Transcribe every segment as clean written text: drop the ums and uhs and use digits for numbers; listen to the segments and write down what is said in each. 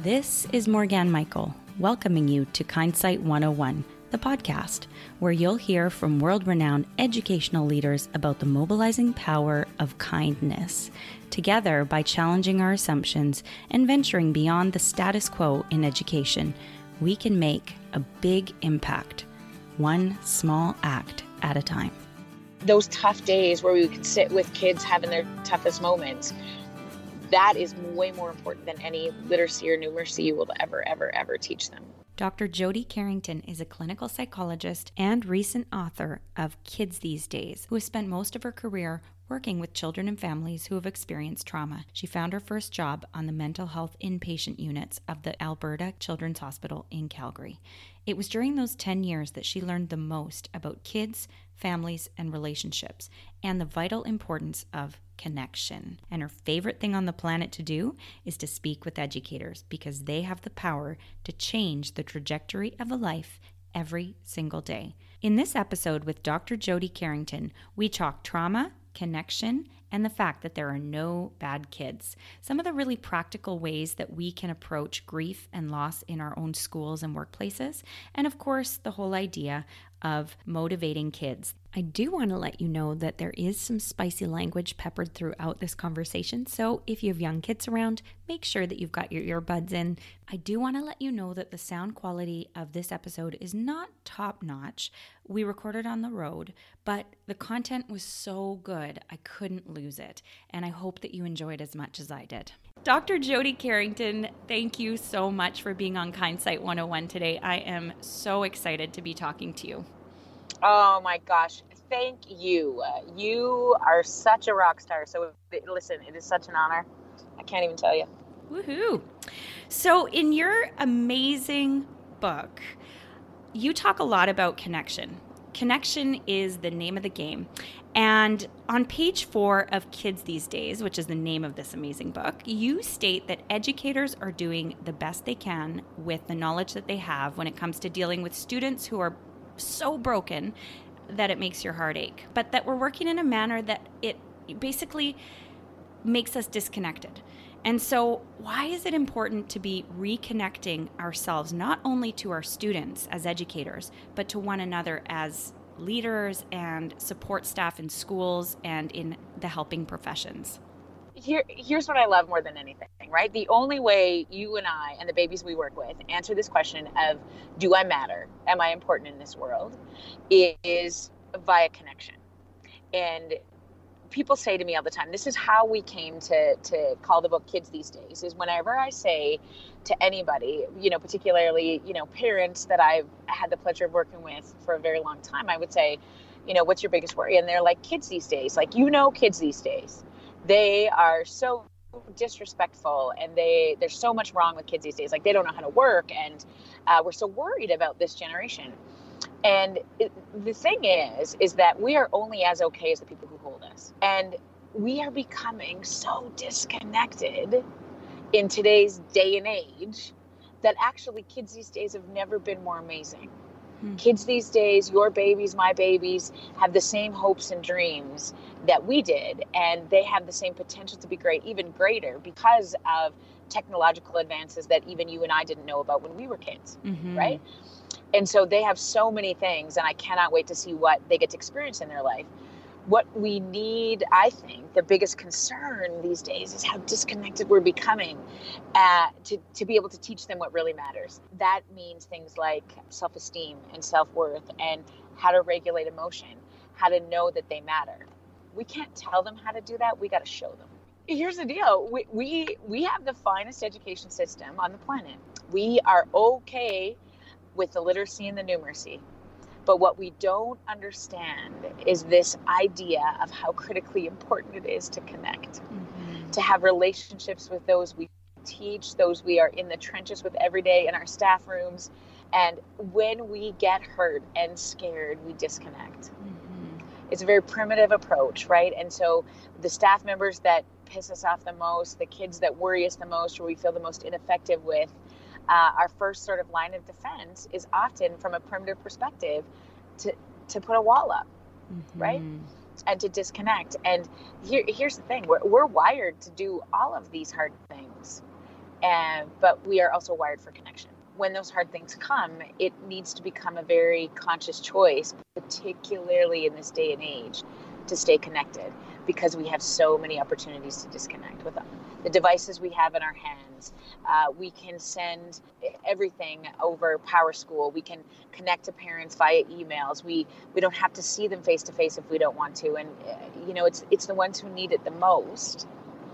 This is Morgan Michael, welcoming you to Kindsight 101, the podcast, where you'll hear from world-renowned educational leaders about the mobilizing power of kindness. Together, by challenging our assumptions and venturing beyond the status quo in education, we can make a big impact, one small act at a time. Those tough days where we could sit with kids having their toughest moments, that is way more important than any literacy or numeracy you will ever teach them. Dr. Jody Carrington is a clinical psychologist and recent author of Kids These Days, who has spent most of her career working with children and families who have experienced trauma. She found her first job on the mental health inpatient units of the Alberta Children's Hospital in Calgary. It was during those 10 years that she learned the most about kids, families, and relationships, and the vital importance of connection. And her favorite thing on the planet to do is to speak with educators, because they have the power to change the trajectory of a life every single day. In this episode with Dr. Jody Carrington, we talk trauma, connection, and the fact that there are no bad kids. Some of the really practical ways that we can approach grief and loss in our own schools and workplaces, and of course, the whole idea of motivating kids. I do want to let you know that there is some spicy language peppered throughout this conversation, so if you have young kids around, make sure that you've got your earbuds in. I do want to let you know that the sound quality of this episode is not top-notch. We recorded on the road, but the content was so good, I couldn't lose it, and I hope that you enjoyed as much as I did. Dr. Jody Carrington, thank you so much for being on Kindsight 101 today. I am so excited to be talking to you. Oh my gosh, thank you. You are such a rock star. So listen, it is such an honor. I can't even tell you. Woohoo. So in your amazing book, you talk a lot about connection. Connection is the name of the game. And on page 4 of Kids These Days, which is the name of this amazing book, you state that educators are doing the best they can with the knowledge that they have when it comes to dealing with students who are so broken that it makes your heart ache, but that we're working in a manner that it basically makes us disconnected. And so why is it important to be reconnecting ourselves, not only to our students as educators, but to one another as leaders and support staff in schools and in the helping professions? Here's what I love more than anything, right? The only way you and I and the babies we work with answer this question of, do I matter? Am I important in this world? Is via connection. And people say to me all the time, this is how we came to call the book Kids These Days, is whenever I say to anybody, particularly, parents that I've had the pleasure of working with for a very long time, I would say, what's your biggest worry? And they're like, kids these days, kids these days. They are so disrespectful, and there's so much wrong with kids these days. Like, they don't know how to work, and we're so worried about this generation. And the thing is that we are only as okay as the people who hold us. And we are becoming so disconnected in today's day and age that actually kids these days have never been more amazing. Kids these days, your babies, my babies, have the same hopes and dreams that we did, and they have the same potential to be great, even greater, because of technological advances that even you and I didn't know about when we were kids, right? And so they have so many things, and I cannot wait to see what they get to experience in their life. What we need, I think, the biggest concern these days is how disconnected we're becoming to be able to teach them what really matters. That means things like self-esteem and self-worth, and how to regulate emotion, how to know that they matter. We can't tell them how to do that. We got to show them. Here's the deal. We have the finest education system on the planet. We are okay with the literacy and the numeracy. But what we don't understand is this idea of how critically important it is to connect, to have relationships with those we teach, those we are in the trenches with every day in our staff rooms. And when we get hurt and scared, we disconnect. It's a very primitive approach, right? And so the staff members that piss us off the most, the kids that worry us the most, or we feel the most ineffective with, our first sort of line of defense is often, from a primitive perspective, to put a wall up, right? And to disconnect. And here's the thing, we're wired to do all of these hard things. but we are also wired for connection. When those hard things come, it needs to become a very conscious choice, particularly in this day and age, to stay connected, because we have so many opportunities to disconnect with them. The devices we have in our hands, we can send everything over PowerSchool. We can connect to parents via emails. We don't have to see them face to face if we don't want to. And it's the ones who need it the most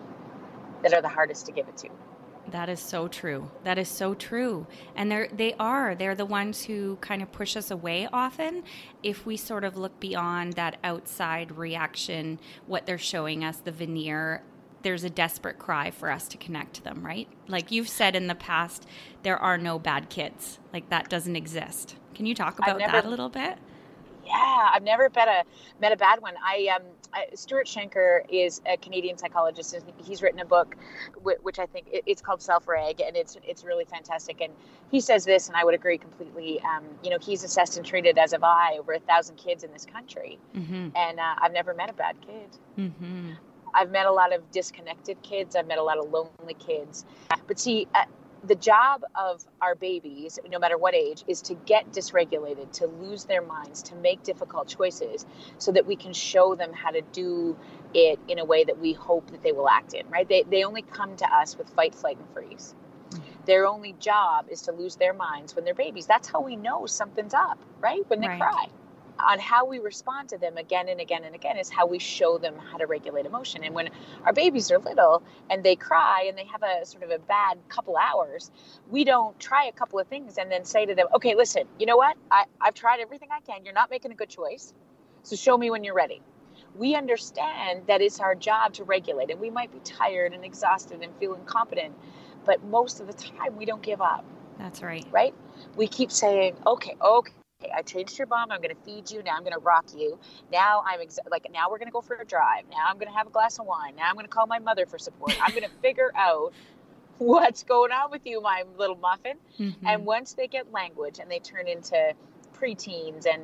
that are the hardest to give it to. That is so true. That is so true. And they're the ones who kind of push us away often if we sort of look beyond that outside reaction, what they're showing us, the veneer. There's a desperate cry for us to connect to them, right? Like you've said in the past, there are no bad kids. Like that doesn't exist. Can you talk about that a little bit? Yeah, I've never met a bad one. Stuart Shanker is a Canadian psychologist, and he's written a book, which I think it's called Self-Reg, and it's really fantastic. And he says this, and I would agree completely. He's assessed and treated, as have I, over 1,000 kids in this country, and I've never met a bad kid. Mm-hmm. I've met a lot of disconnected kids. I've met a lot of lonely kids. But see, the job of our babies, no matter what age, is to get dysregulated, to lose their minds, to make difficult choices so that we can show them how to do it in a way that we hope that they will act in, right? They only come to us with fight, flight, and freeze. Their only job is to lose their minds when they're babies. That's how we know something's up, right? When they cry. On how we respond to them again and again and again is how we show them how to regulate emotion. And when our babies are little and they cry and they have a sort of a bad couple hours, we don't try a couple of things and then say to them, okay, listen, you know what? I've tried everything I can. You're not making a good choice. So show me when you're ready. We understand that it's our job to regulate, and we might be tired and exhausted and feel incompetent, but most of the time we don't give up. That's right. Right? We keep saying, okay, I changed your mom. I'm going to feed you. Now I'm going to rock you. Now now we're going to go for a drive. Now I'm going to have a glass of wine. Now I'm going to call my mother for support. I'm going to figure out what's going on with you, my little muffin. Mm-hmm. And once they get language and they turn into preteens and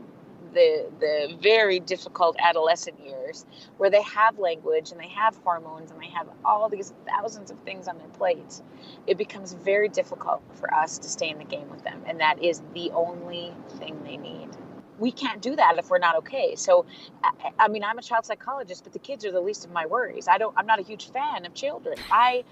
the very difficult adolescent years where they have language and they have hormones and they have all these thousands of things on their plates, it becomes very difficult for us to stay in the game with them. And that is the only thing they need. We can't do that if we're not okay. So, I mean, I'm a child psychologist, but the kids are the least of my worries. I'm not a huge fan of children. I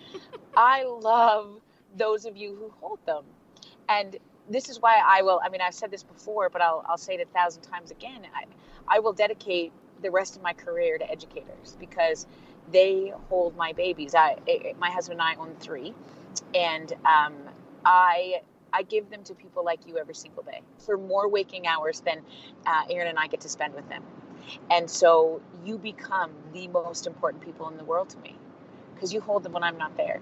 love those of you who hold them. And this is why I've said this before, but I'll say it 1,000 times again. I will dedicate the rest of my career to educators because they hold my babies. My husband and I own 3, and I give them to people like you every single day for more waking hours than Aaron and I get to spend with them. And so you become the most important people in the world to me because you hold them when I'm not there.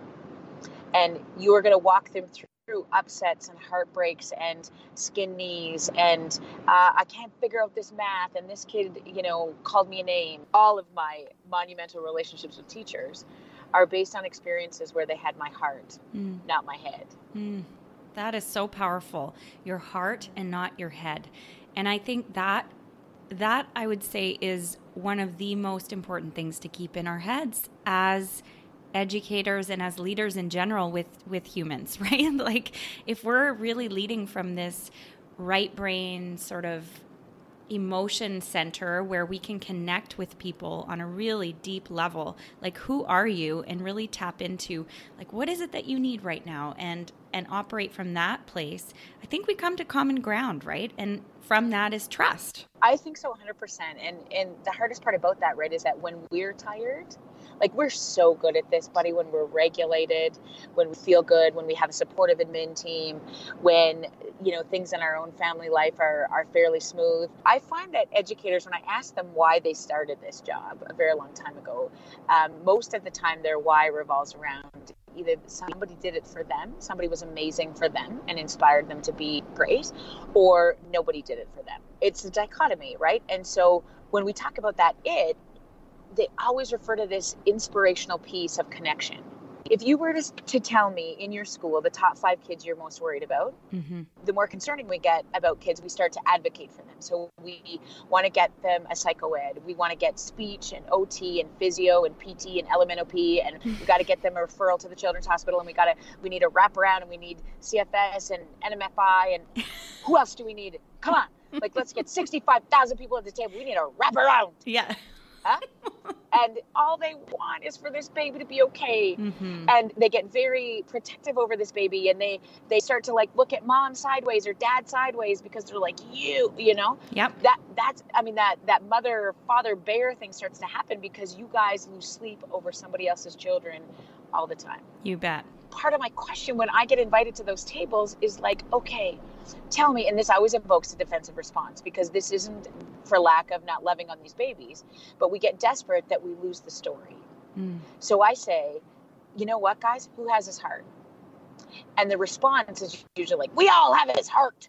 And you are going to walk them through upsets and heartbreaks and skin knees and I can't figure out this math and this kid, called me a name. All of my monumental relationships with teachers are based on experiences where they had my heart, not my head. That is so powerful. Your heart and not your head. And I think that I would say is one of the most important things to keep in our heads as educators and as leaders in general with humans, right? Like if we're really leading from this right brain sort of emotion center where we can connect with people on a really deep level, like who are you, and really tap into like what is it that you need right now and operate from that place, I think we come to common ground, right? And from that is trust. I think so 100%. And the hardest part about that, right, is that when we're tired, like we're so good at this, buddy, when we're regulated, when we feel good, when we have a supportive admin team, when, things in our own family life are fairly smooth. I find that educators, when I ask them why they started this job a very long time ago, most of the time their why revolves around either somebody did it for them, somebody was amazing for them and inspired them to be great, or nobody did it for them. It's a dichotomy, right? And so when we talk about that, they always refer to this inspirational piece of connection. If you were to tell me in your school the top 5 kids you're most worried about, the more concerning we get about kids, we start to advocate for them. So we want to get them a psychoed. We want to get speech and OT and physio and PT and LMNOP, and we got to get them a referral to the Children's Hospital, and we need a wraparound, and we need CFS and NMFI, and who else do we need? Come on, like let's get 65,000 people at the table. We need a wraparound. Yeah. Huh? And all they want is for this baby to be okay. And they get very protective over this baby, and they start to like look at mom sideways or dad sideways because they're like, you know. Yep. That mother father bear thing starts to happen because you guys lose sleep over somebody else's children all the time. You bet. Part of my question when I get invited to those tables is like, okay, tell me, and this always evokes a defensive response, because this isn't for lack of not loving on these babies, but we get desperate that we lose the story. So I say, you know what, guys, who has his heart? And the response is usually like, we all have his heart.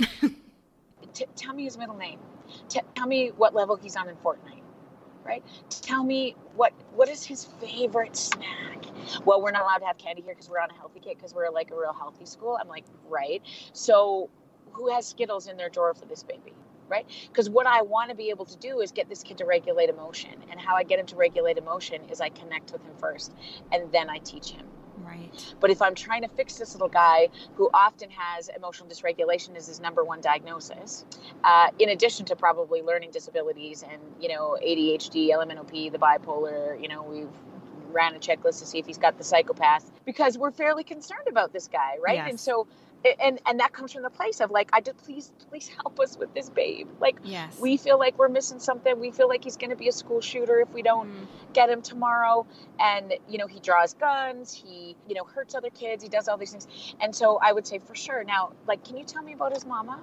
Tell me his middle name. Tell me what level he's on in Fortnite, right? Tell me what is his favorite snack. Well, we're not allowed to have candy here because we're on a healthy kit, because we're like a real healthy school. I'm like, right. So who has Skittles in their drawer for this baby, right? Because what I want to be able to do is get this kid to regulate emotion. And how I get him to regulate emotion is I connect with him first, and then I teach him. Right. But if I'm trying to fix this little guy who often has emotional dysregulation as his number one diagnosis, in addition to probably learning disabilities and, ADHD, LMNOP, the bipolar, we've ran a checklist to see if he's got the psychopath, because we're fairly concerned about this guy, right? Yes. And so, and that comes from the place of like, please help us with this babe. Like, yes. We feel like we're missing something. We feel like he's going to be a school shooter if we don't get him tomorrow. And, he draws guns, he, hurts other kids, he does all these things. And so I would say for sure. Now, like, can you tell me about his mama?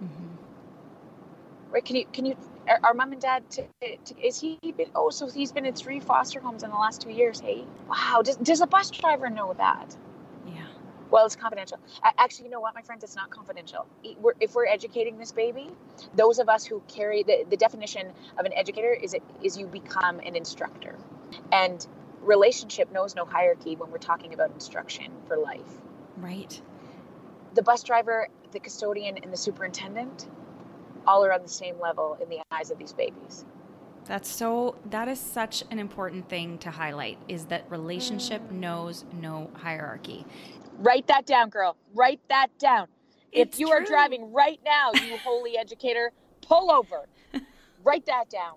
Right? Can you, our mom and dad, so he's been in 3 foster homes in the last 2 years. Hey, wow. Does a bus driver know that? Yeah. Well, it's confidential. Actually, you know what, my friends, it's not confidential. If we're educating this baby, those of us who carry the definition of an educator is you become an instructor. And relationship knows no hierarchy when we're talking about instruction for life. Right. The bus driver, the custodian, and the superintendent all are on the same level in the eyes of these babies. That is such an important thing to highlight, is that relationship knows no hierarchy. Write that down, girl. Write that down. If you true. are driving right now, you holy educator, pull over. Write that down.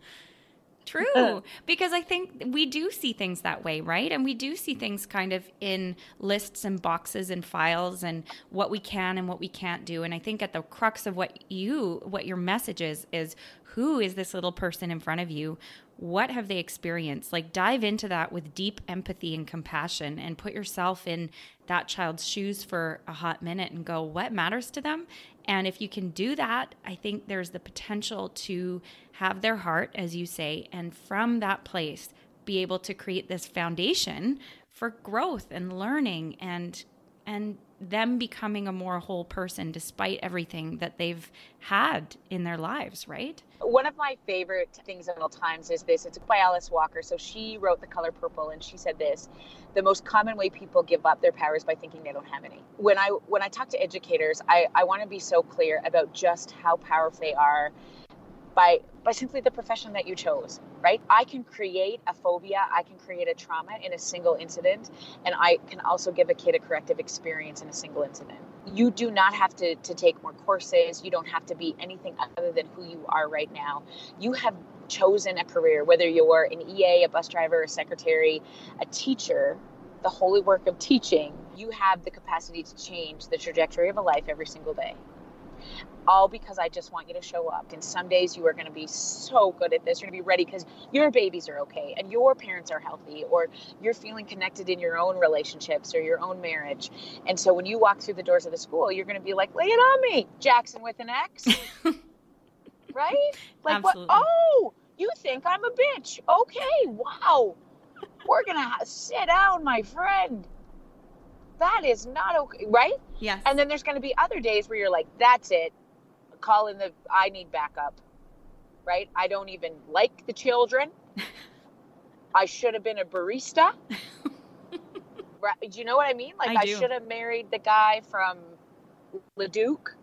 True, because I think we do see things that way, right? And we do see things kind of in lists and boxes and files and what we can and what we can't do. And I think at the crux of what your message is who is this little person in front of you? What have they experienced? Like, dive into that with deep empathy and compassion and put yourself in that child's shoes for a hot minute and go, what matters to them? And if you can do that, I think there's the potential to have their heart, as you say, and from that place, be able to create this foundation for growth and learning and them becoming a more whole person despite everything that they've had in their lives, right? One of my favorite things at all times is this. It's by Alice Walker. So she wrote The Color Purple, and she said this: the most common way people give up their power is by thinking they don't have any. When I talk to educators, I want to be so clear about just how powerful they are by simply the profession that you chose, right? I can create a phobia, I can create a trauma in a single incident, and I can also give a kid a corrective experience in a single incident. You do not have to take more courses. You don't have to be anything other than who you are right now. You have chosen a career, whether you're an EA, a bus driver, a secretary, a teacher, the holy work of teaching. You have the capacity to change the trajectory of a life every single day. All because I just want you to show up. And some days you are going to be so good at this. You're going to be ready because your babies are okay and your parents are healthy, or you're feeling connected in your own relationships or your own marriage. And so when you walk through the doors of the school, you're going to be like, lay it on me, Jackson with an X. Right? Like, absolutely. What? Oh, you think I'm a bitch. Okay, wow. We're going to sit down, my friend. That is not okay, right? Yes. And then there's going to be other days where you're like, that's it. Call in I need backup, right? I don't even like the children. I should have been a barista. Do you know what I mean? Like, I do. should have married the guy from Leduc.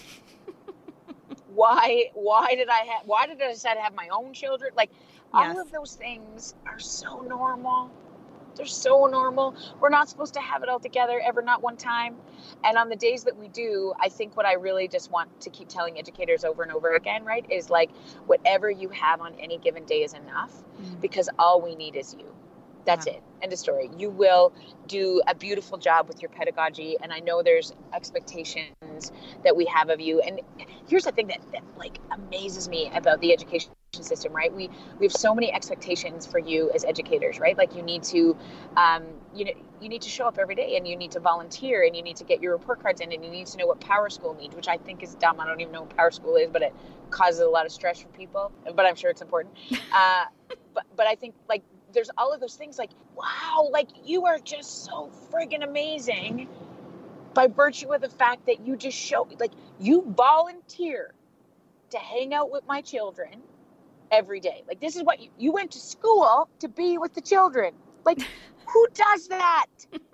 Why did I decide to have my own children? Like, all of those things are so normal. They're so normal. We're not supposed to have it all together ever, not one time. And on the days that we do, I think what I really just want to keep telling educators over and over again, right, is like, whatever you have on any given day is enough, because all we need is you. That's it. End of story. You will do a beautiful job with your pedagogy. And I know there's expectations that we have of you. And here's the thing that like amazes me about the education system, right? We have so many expectations for you as educators, right? Like, you need to, you need to show up every day, and you need to volunteer, and you need to get your report cards in, and you need to know what Power School means, which I think is dumb. I don't even know what Power School is, but it causes a lot of stress for people, but I'm sure it's important. But I think, like, there's all of those things, like, wow, like, you are just so friggin' amazing by virtue of the fact that you just show, like, you volunteer to hang out with my children every day. Like, this is what you went to school to be with the children. Like, who does that?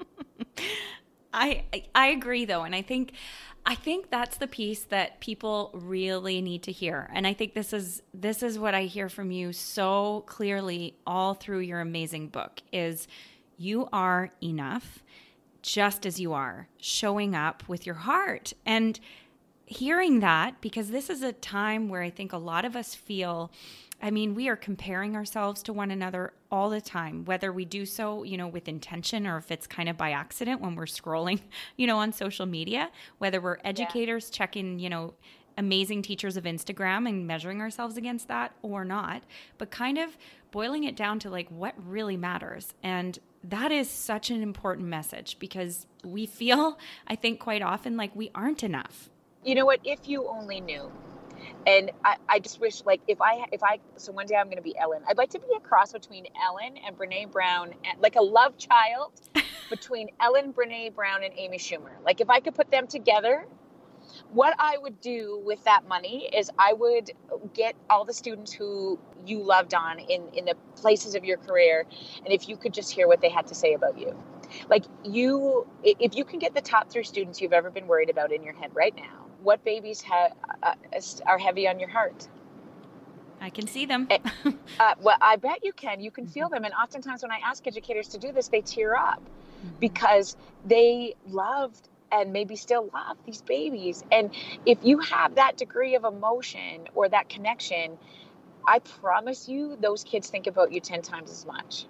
I agree, though. And I think that's the piece that people really need to hear. And I think this is what I hear from you so clearly all through your amazing book is you are enough just as you are, showing up with your heart. And hearing that, because this is a time where I think a lot of us feel, I mean, we are comparing ourselves to one another all the time, whether we do so, with intention, or if it's kind of by accident when we're scrolling, on social media, whether we're educators checking, amazing teachers of Instagram and measuring ourselves against that or not, but kind of boiling it down to like what really matters. And that is such an important message, because we feel, I think quite often, like we aren't enough. You know what, if you only knew. And I just wish, like, so one day I'm going to be Ellen. I'd like to be a cross between Ellen and Brene Brown, like a love child between Ellen, Brene Brown, and Amy Schumer. Like, if I could put them together, what I would do with that money is I would get all the students who you loved on in the places of your career. And if you could just hear what they had to say about you. Like, if you can get the top 3 students you've ever been worried about in your head right now, what babies are heavy on your heart? I can see them. Well, I bet you can. You can feel them. And oftentimes when I ask educators to do this, they tear up because they loved and maybe still love these babies. And if you have that degree of emotion or that connection, I promise you those kids think about you 10 times as much.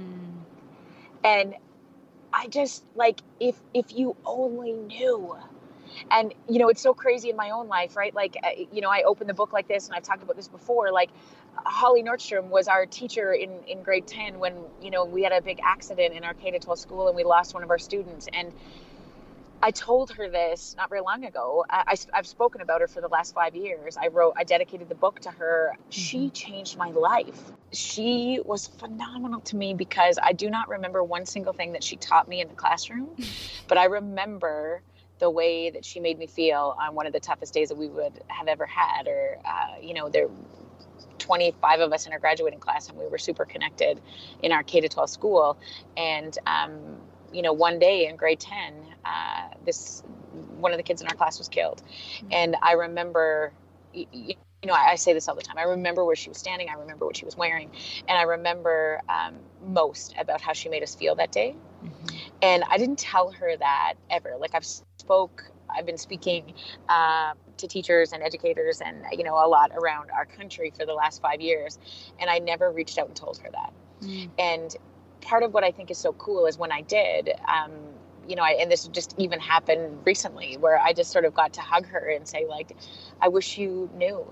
And I just, like, if you only knew. And, it's so crazy in my own life, right? Like, I open the book like this, and I've talked about this before. Like, Holly Nordstrom was our teacher in grade 10 when, we had a big accident in our K-12 school and we lost one of our students. And I told her this not very long ago. I've spoken about her for the last 5 years. I dedicated the book to her. She changed my life. She was phenomenal to me because I do not remember one single thing that she taught me in the classroom, but I remember the way that she made me feel on one of the toughest days that we would have ever had, or, there 25 of us in our graduating class, and we were super connected in our K-12 school. And, one day in grade 10, one of the kids in our class was killed. And I remember, I say this all the time. I remember where she was standing. I remember what she was wearing. And I remember most about how she made us feel that day. And I didn't tell her that ever. Like, I've been speaking to teachers and educators and, a lot around our country for the last 5 years. And I never reached out and told her that. And part of what I think is so cool is when I did, and this just even happened recently, where I just sort of got to hug her and say, like, I wish you knew.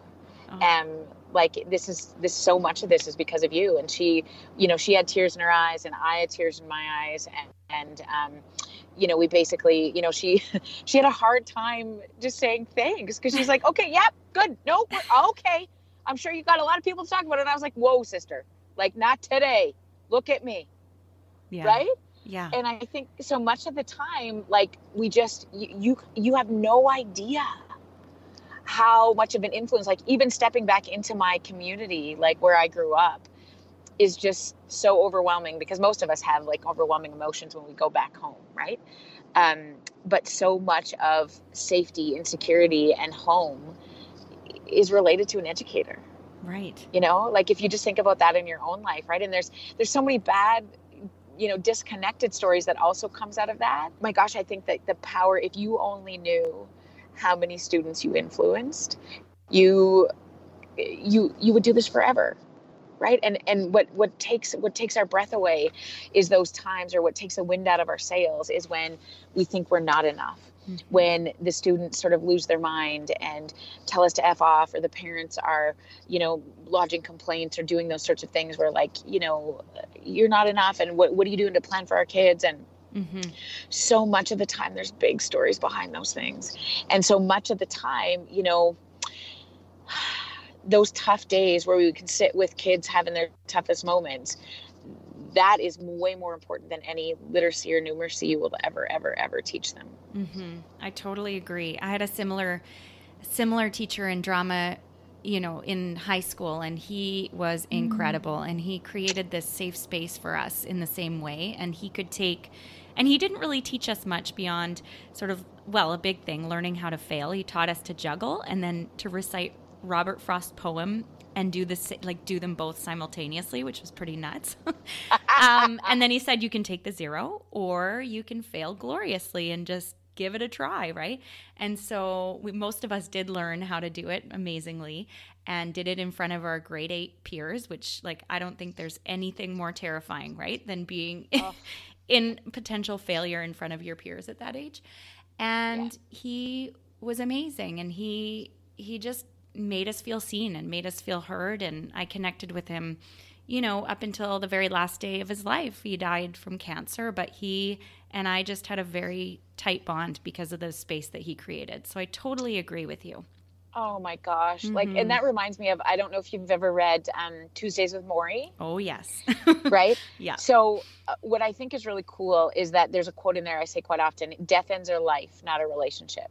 Like, so much of this is because of you. And she had tears in her eyes, and I had tears in my eyes. And we basically, she had a hard time just saying thanks, because she's like, okay, yeah, good. No, okay. I'm sure you got a lot of people to talk about it. And I was like, whoa, sister, like, not today. Look at me. Yeah. Right? Yeah. And I think so much of the time, like, we just, you have no idea how much of an influence, like, even stepping back into my community, like where I grew up, is just so overwhelming, because most of us have like overwhelming emotions when we go back home, right? But so much of safety and security and home is related to an educator. Right. You know, like if you just think about that in your own life, right? And there's so many bad, disconnected stories that also comes out of that. My gosh, I think that the power, if you only knew how many students you influenced, you would do this forever. Right. And what takes our breath away is those times, or what takes the wind out of our sails is when we think we're not enough, when the students sort of lose their mind and tell us to F off, or the parents are, lodging complaints or doing those sorts of things where like, you're not enough. And what are you doing to plan for our kids? And so much of the time there's big stories behind those things. And so much of the time, those tough days where we can sit with kids having their toughest moments, that is way more important than any literacy or numeracy you will ever teach them. I totally agree. I had a similar teacher in drama, in high school, and he was incredible, and he created this safe space for us in the same way. And he didn't really teach us much beyond sort of, a big thing, learning how to fail. He taught us to juggle and then to recite Robert Frost poem and do them both simultaneously, which was pretty nuts. And then he said, you can take the 0 or you can fail gloriously and just give it a try, right? And so most of us did learn how to do it amazingly and did it in front of our grade 8 peers, which I don't think there's anything more terrifying, right, than being in potential failure in front of your peers at that age. And he was amazing, and he just made us feel seen and made us feel heard. And I connected with him, up until the very last day of his life. He died from cancer, but he and I just had a very tight bond because of the space that he created. So I totally agree with you. Oh my gosh. And that reminds me of, I don't know if you've ever read Tuesdays with Morrie. Oh, yes. Right? Yeah. So what I think is really cool is that there's a quote in there I say quite often: death ends a life, not a relationship.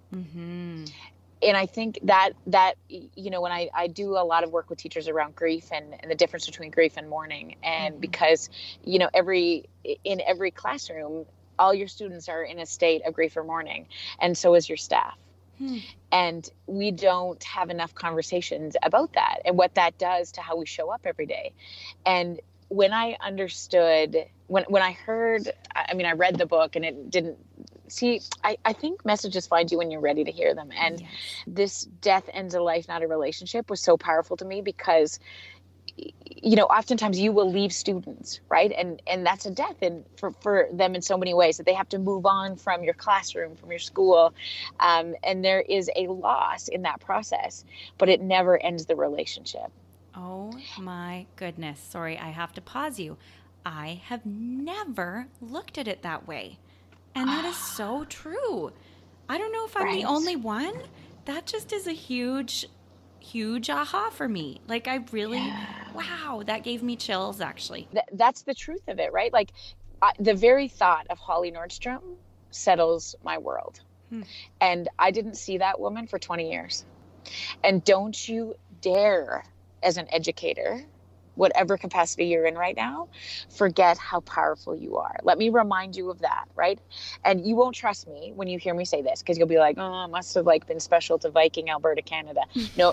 And I think that when I do a lot of work with teachers around grief and the difference between grief and mourning, and because, in every classroom, all your students are in a state of grief or mourning, and so is your staff. And we don't have enough conversations about that and what that does to how we show up every day. And when I understood, when I heard, I read the book and it didn't, I think messages find you when you're ready to hear them. And this death ends a life, not a relationship, was so powerful to me because, oftentimes you will leave students, right? And that's a death for them in so many ways, that they have to move on from your classroom, from your school. And there is a loss in that process, but it never ends the relationship. Oh my goodness. Sorry, I have to pause you. I have never looked at it that way. And that is so true. I don't know if I'm the only one. That just is a huge aha for me. I really, wow, that gave me chills, actually. That's the truth of it, right? The very thought of Holly Nordstrom settles my world. And I didn't see that woman for 20 years. And don't you dare, as an educator, whatever capacity you're in right now, forget how powerful you are. Let me remind you of that, right? And you won't trust me when you hear me say this, because you'll be like, oh, it must have been special to Viking, Alberta, Canada. No.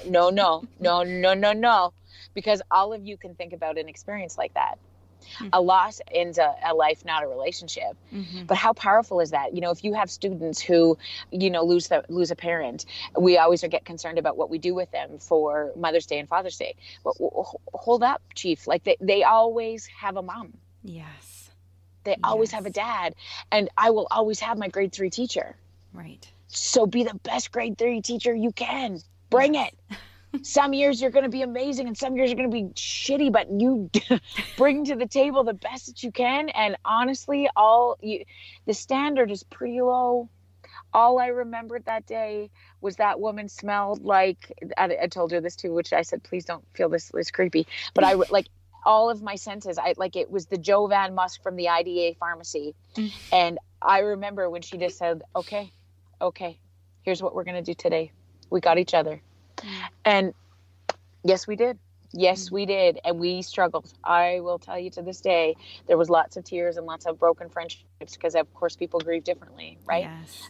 Because all of you can think about an experience like that. A loss ends a life, not a relationship. But how powerful is that? If you have students who, lose a parent, we always get concerned about what we do with them for Mother's Day and Father's Day. But hold up, Chief. They always have a mom. Yes. They always have a dad. And I will always have my grade 3 teacher. Right. So be the best grade 3 teacher you can. Bring it. Some years you're going to be amazing and some years you're going to be shitty, but you bring to the table the best that you can. And honestly, the standard is pretty low. All I remembered that day was that woman smelled like, I told her this too, which I said, please don't feel this is creepy. But I all of my senses, it was the Jovan musk from the IDA pharmacy. And I remember when she just said, okay, here's what we're going to do today. We got each other. And yes, we did. Yes, we did. And we struggled. I will tell you, to this day, there was lots of tears and lots of broken friendships because, of course, people grieve differently, right? Yes.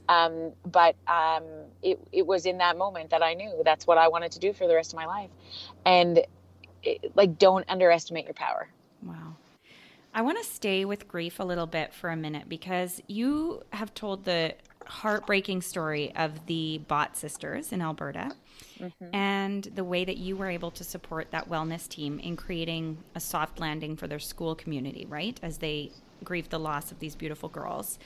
But it was in that moment that I knew that's what I wanted to do for the rest of my life. And like, don't underestimate your power. Wow. I want to stay with grief a little bit for a minute because you have told the heartbreaking story of the Bott sisters in Alberta and the way that you were able to support that wellness team in creating a soft landing for their school community, right? As they grieved the loss of these beautiful girls.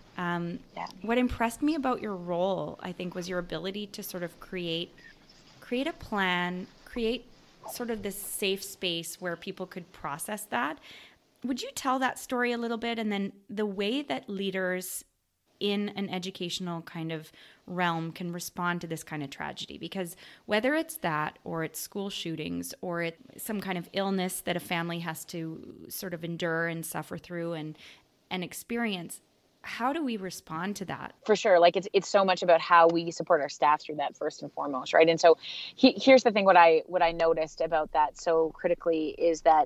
What impressed me about your role, I think, was your ability to sort of create a plan, create sort of this safe space where people could process that. Would you tell that story a little bit? And then the way that leaders in an educational kind of realm can respond to this kind of tragedy? Because whether it's that, or it's school shootings, or it's some kind of illness that a family has to sort of endure and suffer through and experience, how do we respond to that? For sure. Like, it's so much about how we support our staff through that, first and foremost, right? And so here's the thing, what I noticed about that so critically is that,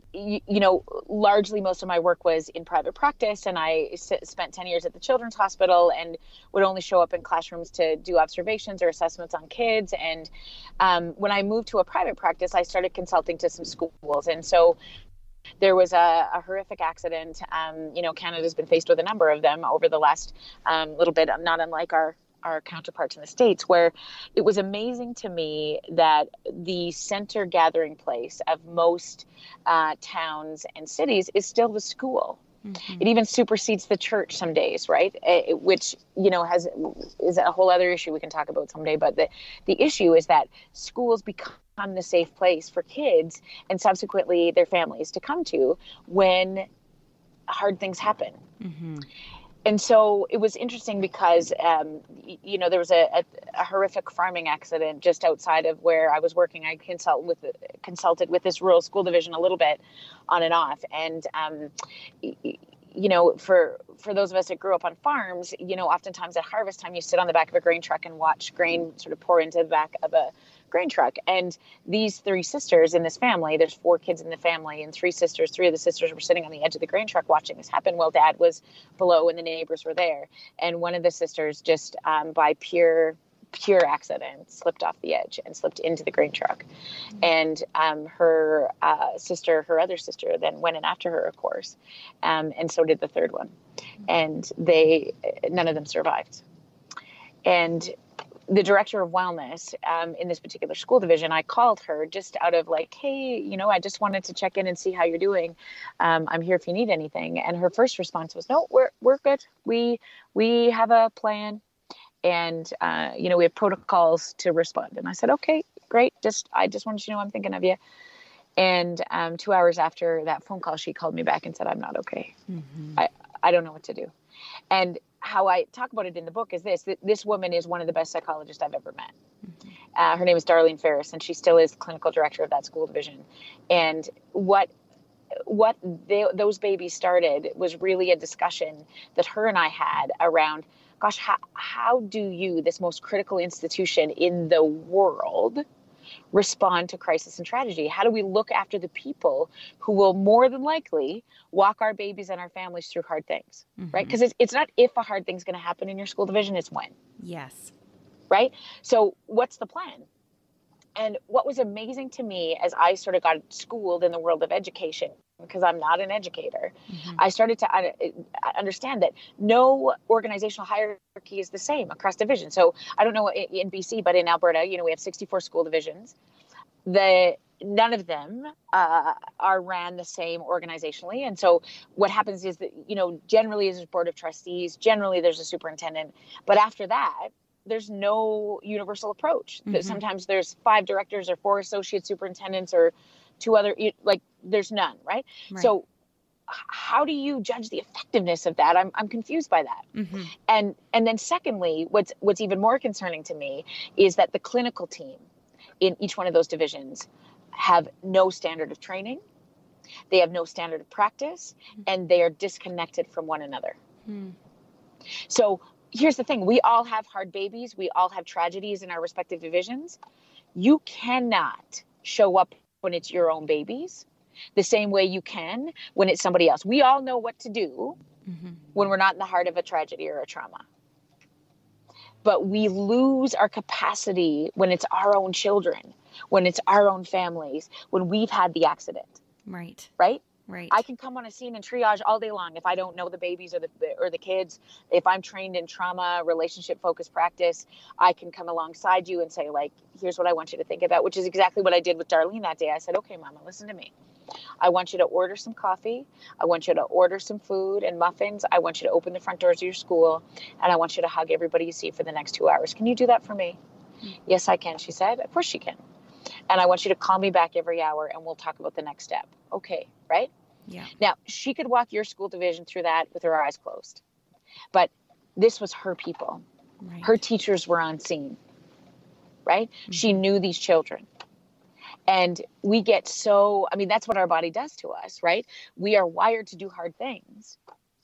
largely most of my work was in private practice, and I spent 10 years at the Children's Hospital and would only show up in classrooms to do observations or assessments on kids. And when I moved to a private practice, I started consulting to some schools. And so there was a horrific accident. Canada's been faced with a number of them over the last little bit, not unlike our counterparts in the States, where it was amazing to me that the center gathering place of most towns and cities is still the school. Mm-hmm. It even supersedes the church some days, right? Which, is a whole other issue we can talk about someday. But the issue is that schools become the safe place for kids and subsequently their families to come to when hard things happen. Mm-hmm. And so it was interesting because, there was a horrific farming accident just outside of where I was working. I consulted with this rural school division a little bit on and off. And, for those of us that grew up on farms, oftentimes at harvest time, you sit on the back of a grain truck and watch grain sort of pour into the back of a grain truck. And these three sisters in this family, there's 4 kids in the family and 3 sisters, 3 of the sisters were sitting on the edge of the grain truck watching this happen while Dad was below and the neighbors were there. And one of the sisters just by pure accident slipped off the edge and slipped into the grain truck. And her other sister then went in after her, of course. And so did the third one. And none of them survived. And the director of wellness in this particular school division, I called her just out of like, hey, I just wanted to check in and see how you're doing. I'm here if you need anything. And her first response was, no, we're good. We have a plan. And, we have protocols to respond. And I said, okay, great. I just wanted you to know I'm thinking of you. And 2 hours after that phone call, she called me back and said, I'm not okay. Mm-hmm. I don't know what to do. And how I talk about it in the book is this woman is one of the best psychologists I've ever met. Mm-hmm. Her name is Darlene Ferris, and she still is clinical director of that school division. And what those babies started was really a discussion that her and I had around, gosh, how do you, this most critical institution in the world, respond to crisis and tragedy? How do we look after the people who will more than likely walk our babies and our families through hard things, mm-hmm. right? Because it's not if a hard thing's going to happen in your school division, it's when. Yes. Right? So what's the plan? And what was amazing to me as I sort of got schooled in the world of education, because I'm not an educator, mm-hmm. I started to understand that no organizational hierarchy is the same across divisions. So I don't know in BC, but in Alberta, we have 64 school divisions. None of them are ran the same organizationally. And so what happens is that, generally there's a board of trustees, generally there's a superintendent, but after that, there's no universal approach. Mm-hmm. Sometimes there's 5 directors or 4 associate superintendents or 2 other, there's none, right? So how do you judge the effectiveness of that? I'm confused by that. Mm-hmm. And then secondly, what's even more concerning to me is that the clinical team in each one of those divisions have no standard of training. They have no standard of practice, and they are disconnected from one another. Mm. So here's the thing. We all have hard babies. We all have tragedies in our respective divisions. You cannot show up when it's your own babies, the same way you can when it's somebody else. We all know what to do when we're not in the heart of a tragedy or a trauma. But we lose our capacity when it's our own children, when it's our own families, when we've had the accident. Right. Right? Right. I can come on a scene and triage all day long if I don't know the babies or the kids. If I'm trained in trauma, relationship focused practice, I can come alongside you and say, like, here's what I want you to think about, which is exactly what I did with Darlene that day. I said, okay, Mama, listen to me. I want you to order some coffee. I want you to order some food and muffins. I want you to open the front doors of your school, and I want you to hug everybody you see for the next 2 hours. Can you do that for me? Yes, I can, she said. Of course she can. And I want you to call me back every hour and we'll talk about the next step. Okay, right? Yeah. Now, she could walk your school division through that with her eyes closed. But this was her people. Right. Her teachers were on scene, right? She knew these children. And we get so, I mean, that's what our body does to us, right? We are wired to do hard things.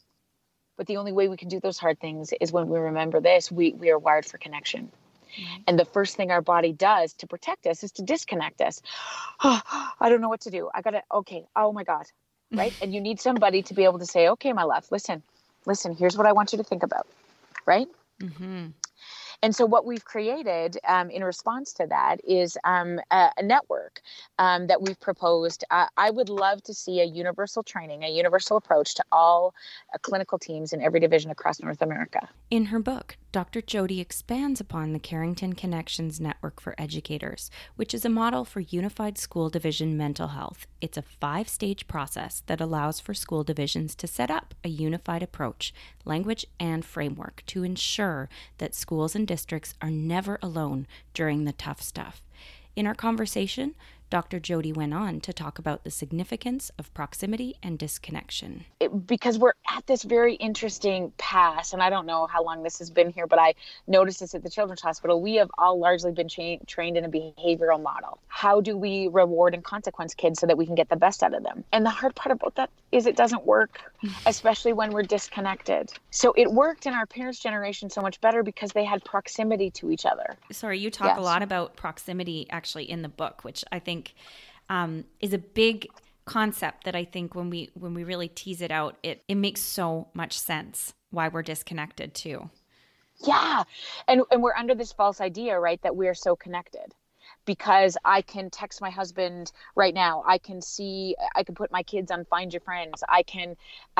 But the only way we can do those hard things is when we remember this, we are wired for connection. Right. And the first thing our body does to protect us is to disconnect us. Oh, I don't know what to do. Okay. Oh my God. Right. And you need somebody to be able to say, okay, my love, listen, here's what I want you to think about. Right. Mm-hmm. And so what we've created in response to that is a network that we've proposed. I would love to see a universal training, a universal approach to all clinical teams in every division across North America. In her book, Dr. Jody expands upon the Carrington Connections Network for Educators, which is a model for unified school division mental health. It's a 5-stage process that allows for school divisions to set up a unified approach, language, and framework to ensure that schools and districts are never alone during the tough stuff. In our conversation, Dr. Jody went on to talk about the significance of proximity and disconnection. Because we're at this very interesting pass, and I don't know how long this has been here, but I noticed this at the Children's Hospital. We have all largely been trained in a behavioral model. How do we reward and consequence kids so that we can get the best out of them? And the hard part about that is it doesn't work, especially when we're disconnected. So it worked in our parents' generation so much better because they had proximity to each other. Sorry, you talk a lot about proximity actually in the book, which I think is a big concept that I think when we really tease it out, it makes so much sense why we're disconnected too. Yeah. And we're under this false idea, right, that we're so connected. Because I can text my husband right now. I can put my kids on Find Your Friends. I can,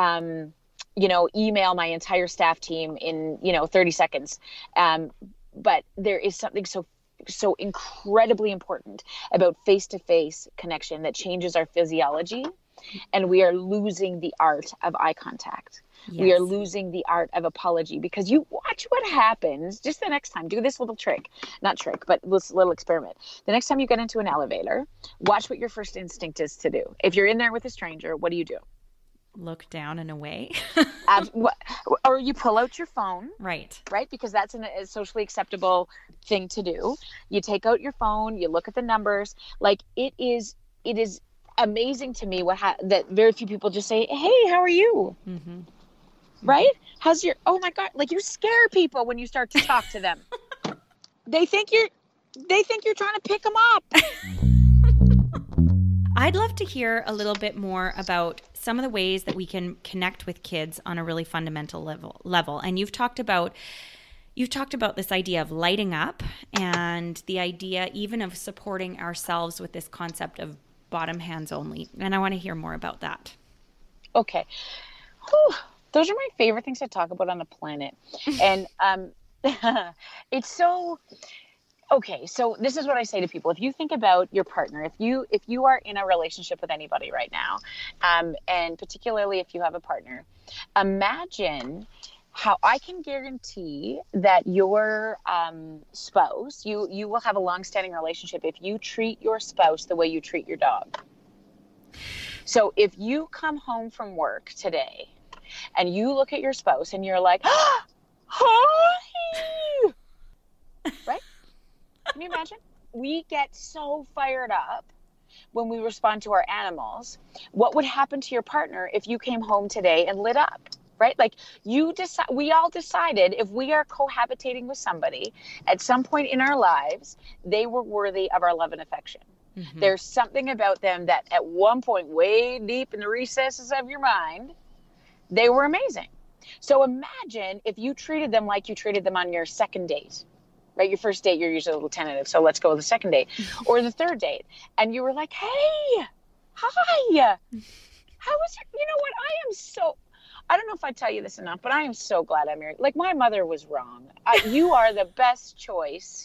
email my entire staff team in, 30 seconds. But there is something so incredibly important about face-to-face connection that changes our physiology, and we are losing the art of eye contact. Yes. We are losing the art of apology, because you watch what happens just the next time. Do this little but this little experiment. The next time you get into an elevator, watch what your first instinct is to do. If you're in there with a stranger, what do you do? Look down and away. Or you pull out your phone. Right. Because that's a socially acceptable thing to do. You take out your phone, you look at the numbers. Like it is amazing to me that very few people just say, hey, how are you? Mm-hmm. Right? How's oh my God, like you scare people when you start to talk to them. They think you're trying to pick them up. I'd love to hear a little bit more about some of the ways that we can connect with kids on a really fundamental level. And you've talked about this idea of lighting up and the idea even of supporting ourselves with this concept of bottom hands only. And I want to hear more about that. Okay. Whew. Those are my favorite things to talk about on the planet. And it's so... Okay, so this is what I say to people. If you think about your partner, if you are in a relationship with anybody right now, and particularly if you have a partner, imagine how I can guarantee that your spouse, you will have a long-standing relationship if you treat your spouse the way you treat your dog. So if you come home from work today and you look at your spouse and you're like, hi, right? Can you imagine? We get so fired up when we respond to our animals. What would happen to your partner if you came home today and lit up, right? Like we all decided if we are cohabitating with somebody at some point in our lives, they were worthy of our love and affection. Mm-hmm. There's something about them that at one point, way deep in the recesses of your mind, they were amazing. So imagine if you treated them like you treated them on your second date, right? Your first date, you're usually a little tentative. So let's go with the second date or the third date. And you were like, hey, hi, how was it? You know what? I don't know if I tell you this enough, but I am so glad I'm married. Like, my mother was wrong. You are the best choice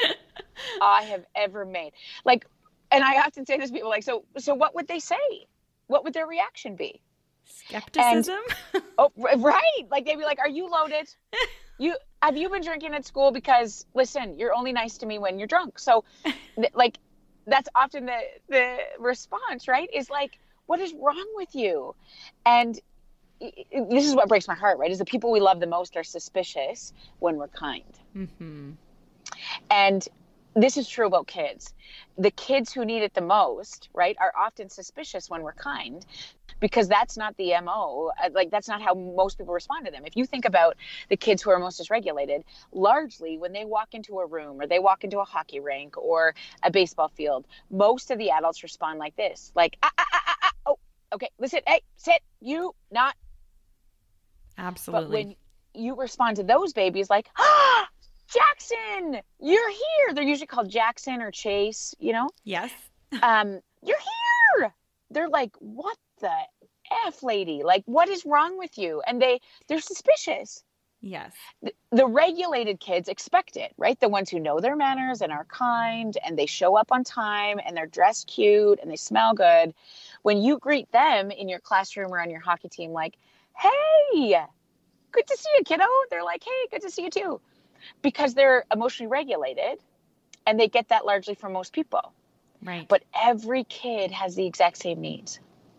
I have ever made. Like, and I often say this to people, like, so what would they say? What would their reaction be? Skepticism? Oh, right. Like, they'd be like, are you loaded? Have you been drinking at school? Because listen, you're only nice to me when you're drunk. So like, that's often the response, right? Is like, what is wrong with you? And this is what breaks my heart, right? Is the people we love the most are suspicious when we're kind. Mm-hmm. And this is true about kids. The kids who need it the most, right, are often suspicious when we're kind, because that's not the MO. Like, that's not how most people respond to them. If you think about the kids who are most dysregulated, largely when they walk into a room or they walk into a hockey rink or a baseball field, most of the adults respond like this, like, oh, okay, listen, hey, sit, you, not. Absolutely. But when you respond to those babies like, Jackson, you're here. They're usually called Jackson or Chase, you know? Yes. You're here. They're like, what the F, lady? Like, what is wrong with you? And they're suspicious. Yes. The regulated kids expect it, right? The ones who know their manners and are kind and they show up on time and they're dressed cute and they smell good. When you greet them in your classroom or on your hockey team, like, hey, good to see you, kiddo. They're like, hey, good to see you too. Because they're emotionally regulated and they get that largely from most people. Right. But every kid has the exact same needs.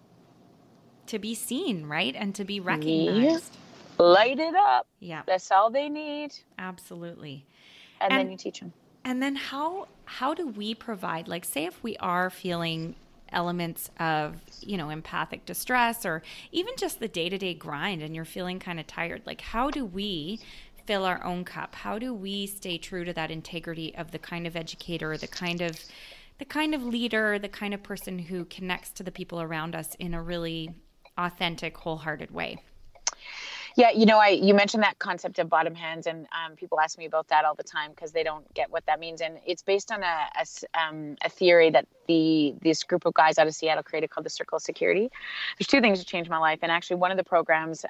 To be seen, right? And to be recognized. Light it up. Yeah. That's all they need. Absolutely. And then you teach them. And then how do we provide, like, say if we are feeling elements of, empathic distress or even just the day-to-day grind and you're feeling kind of tired, like, how do we fill our own cup? How do we stay true to that integrity of the kind of educator, the kind of leader, the kind of person who connects to the people around us in a really authentic, wholehearted way? Yeah, you mentioned that concept of bottom hands, and people ask me about that all the time because they don't get what that means. And it's based on a theory that this group of guys out of Seattle created called the Circle of Security. There's two things that changed my life, and actually one of the programs,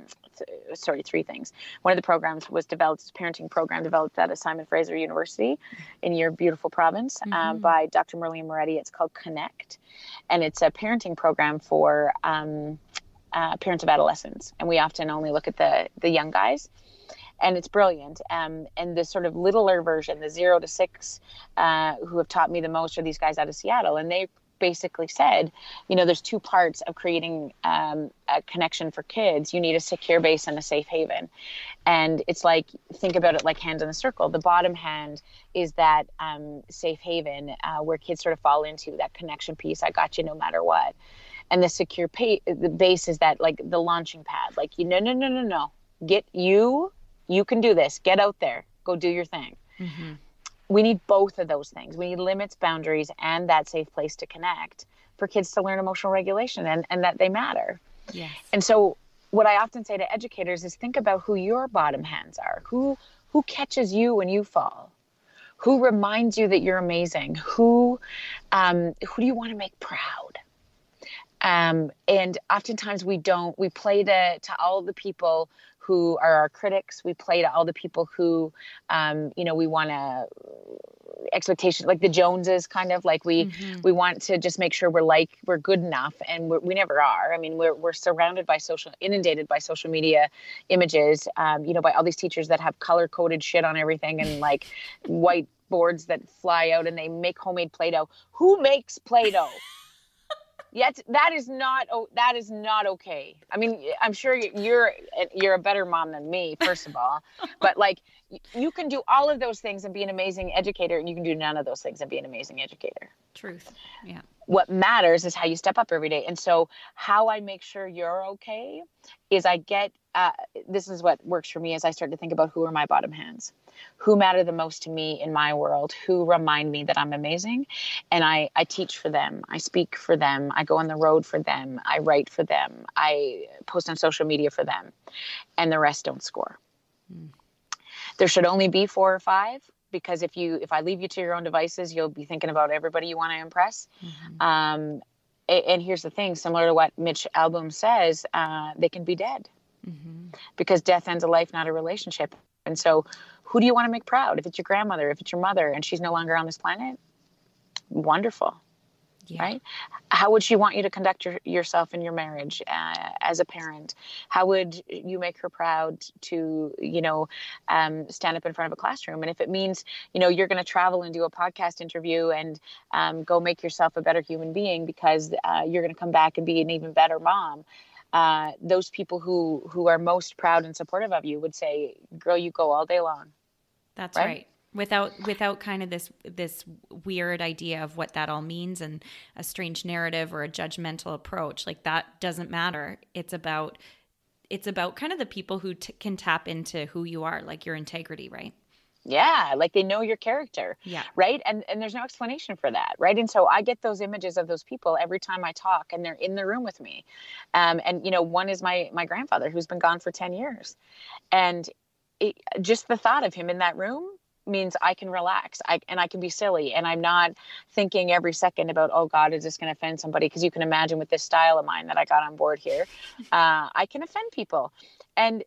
three things. One of the programs was developed, a parenting program developed at Simon Fraser University in your beautiful province by Dr. Merlin Moretti. It's called Connect, and it's a parenting program for parents of adolescents, and we often only look at the young guys, and it's brilliant. And the sort of littler version, the 0 to 6, who have taught me the most are these guys out of Seattle, and they basically said, there's two parts of creating a connection for kids. You need a secure base and a safe haven, and it's like, think about it like hands in a circle. The bottom hand is that safe haven where kids sort of fall into that connection piece. I got you no matter what. And the secure the base is that, like, the launching pad, like, no. Get you can do this. Get out there. Go do your thing. Mm-hmm. We need both of those things. We need limits, boundaries, and that safe place to connect for kids to learn emotional regulation and that they matter. Yes. And so what I often say to educators is think about who your bottom hands are. Who catches you when you fall? Who reminds you that you're amazing? Who do you want to make proud? And oftentimes we play to all the people who are our critics. We play to all the people who, we want to expectation, like the Joneses, kind of like we want to just make sure we're good enough. And we never are. I mean, we're surrounded by inundated by social media images, by all these teachers that have color coded shit on everything and like white boards that fly out and they make homemade Play-Doh. Who makes Play-Doh? Yet that is not okay. I mean, I'm sure you're a better mom than me, first of all, but like you can do all of those things and be an amazing educator, and you can do none of those things and be an amazing educator. Truth. Yeah. What matters is how you step up every day. And so how I make sure you're okay is I get, this is what works for me, is I start to think about who are my bottom hands, who matter the most to me in my world, who remind me that I'm amazing. And I teach for them. I speak for them. I go on the road for them. I write for them. I post on social media for them, and the rest don't score. There should only be 4 or 5. Because if I leave you to your own devices, you'll be thinking about everybody you want to impress. And here's the thing, similar to what Mitch Albom says, they can be dead because death ends a life, not a relationship. And so who do you want to make proud? If it's your grandmother, if it's your mother, and she's no longer on this planet, wonderful. Yeah. Right? How would she want you to conduct yourself in your marriage as a parent? How would you make her proud to, stand up in front of a classroom? And if it means, you're going to travel and do a podcast interview and go make yourself a better human being because you're going to come back and be an even better mom, those people who are most proud and supportive of you would say, girl, you go all day long. That's right. Without kind of this weird idea of what that all means and a strange narrative or a judgmental approach, like that doesn't matter. It's about kind of the people who can tap into who you are, like your integrity, right? Yeah, like they know your character, right? And there's no explanation for that, right? And so I get those images of those people every time I talk, and they're in the room with me. And one is my grandfather who's been gone for 10 years, and just the thought of him in that room means I can relax and I can be silly, and I'm not thinking every second about, oh God, is this going to offend somebody? Because you can imagine with this style of mine that I got on board here, I can offend people. And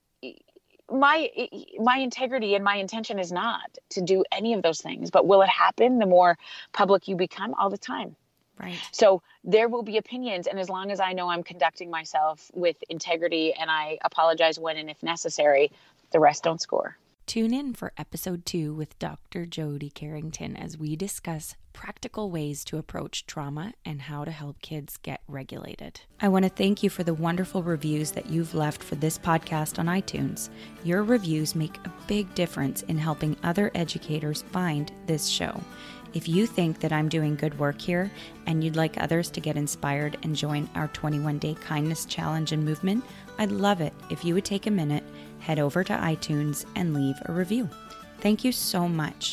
my integrity and my intention is not to do any of those things, but will it happen the more public you become? All the time. Right. So there will be opinions. And as long as I know I'm conducting myself with integrity and I apologize when and if necessary, the rest don't score. Tune in for episode 2 with Dr. Jody Carrington as we discuss practical ways to approach trauma and how to help kids get regulated. I want to thank you for the wonderful reviews that you've left for this podcast on iTunes. Your reviews make a big difference in helping other educators find this show. If you think that I'm doing good work here and you'd like others to get inspired and join our 21-day kindness challenge and movement, I'd love it if you would take a minute, head over to iTunes and leave a review. Thank you so much.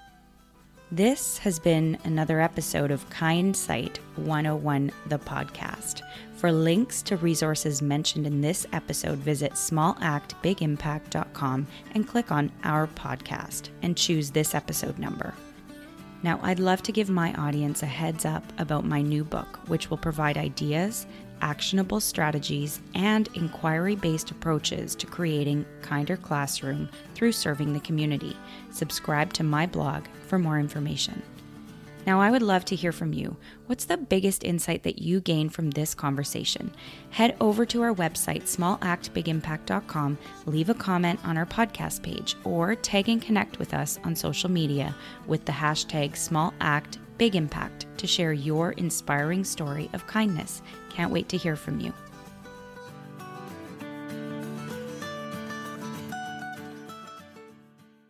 This has been another episode of Kindsight 101, the podcast. For links to resources mentioned in this episode, visit smallactbigimpact.com and click on our podcast and choose this episode number. Now, I'd love to give my audience a heads up about my new book, which will provide ideas, actionable strategies, and inquiry-based approaches to creating a kinder classroom through serving the community. Subscribe to my blog for more information. Now, I would love to hear from you. What's the biggest insight that you gained from this conversation? Head over to our website, smallactbigimpact.com, leave a comment on our podcast page, or tag and connect with us on social media with the hashtag SmallActBigImpact to share your inspiring story of kindness. Can't wait to hear from you.